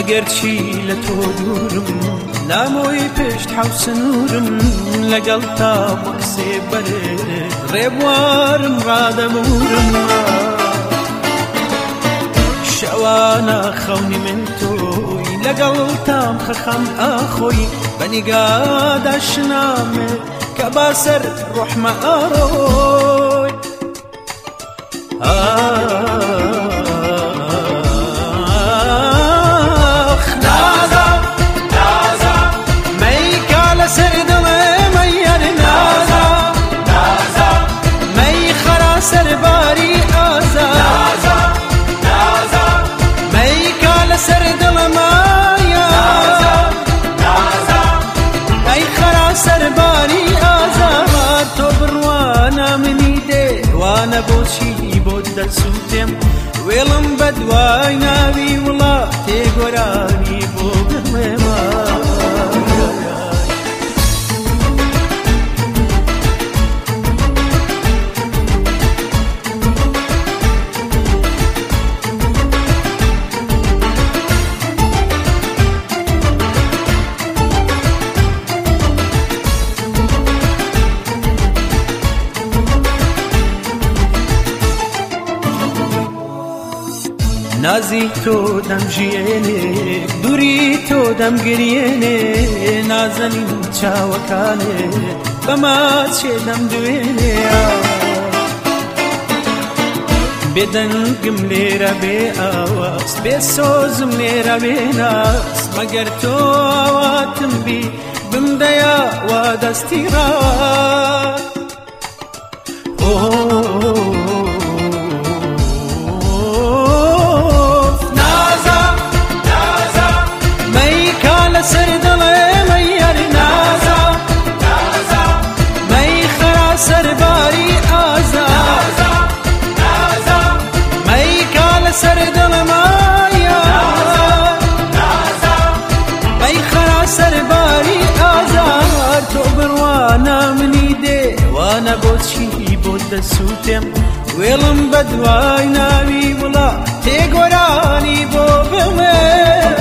ئەگەرچی لە تۆ دوورم لامۆی پشت حەوسنورم لەگەڵ تا مەکسێ بەرێ ڕێبوارم ڕادەبورم شەوانە خەونی من تۆی لەگەڵ تام خەخەم ئاخۆی بەنیگادا شنامێ کە باسەر ڕۆحمە ئاڕۆی بۆچی بۆت دەسووتێم وێڵم بەدوای ناوی وڵات تێگۆرانی بۆ بمێمە نازی تۆ دەمژێنێ دووری تۆ دەمگرێنێ نازەنین چاوەکانێ بەماچێ دەمدوێنێ بێدەنگم لێرە بێ ئاواز بێ سۆزم لێرە بێ ناز مەگەر تۆ ئاواتم بی بمدەیە وا دەستی ڕاست بۆچی بۆت دەسووتێم وێڵم بەدوای ناوی وڵات تێگۆرانی بۆ بمێ